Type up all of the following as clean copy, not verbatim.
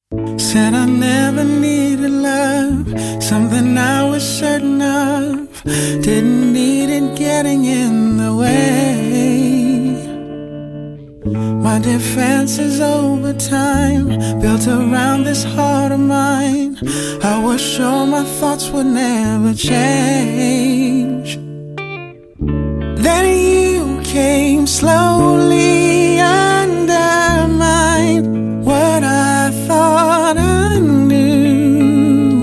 Said I never needed love, something I was certain of. Didn't need it getting in the way. My defenses over time, built around this heart of mine. I was sure my thoughts would never change. Then you came slowly, undermined what I thought I knew.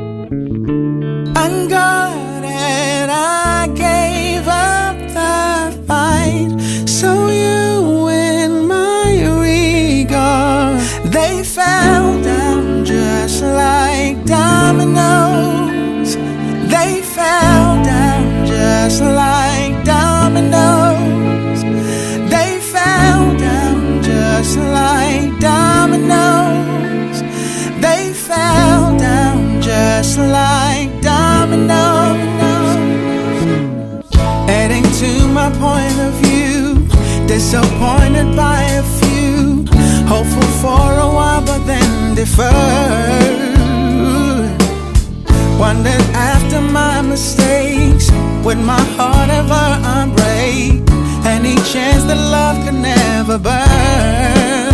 Unguarded, I gave up the fight. So you in my regard, they fell down just like dominoes. They fell down just like dominoes. They fell down just like dominoes. They fell down just like dominoes. Adding to my point of view, disappointed by a few, hopeful for a while but then deferred. Wondered after my mistakes, would my heart ever unbreak? Any chance that love could never burn?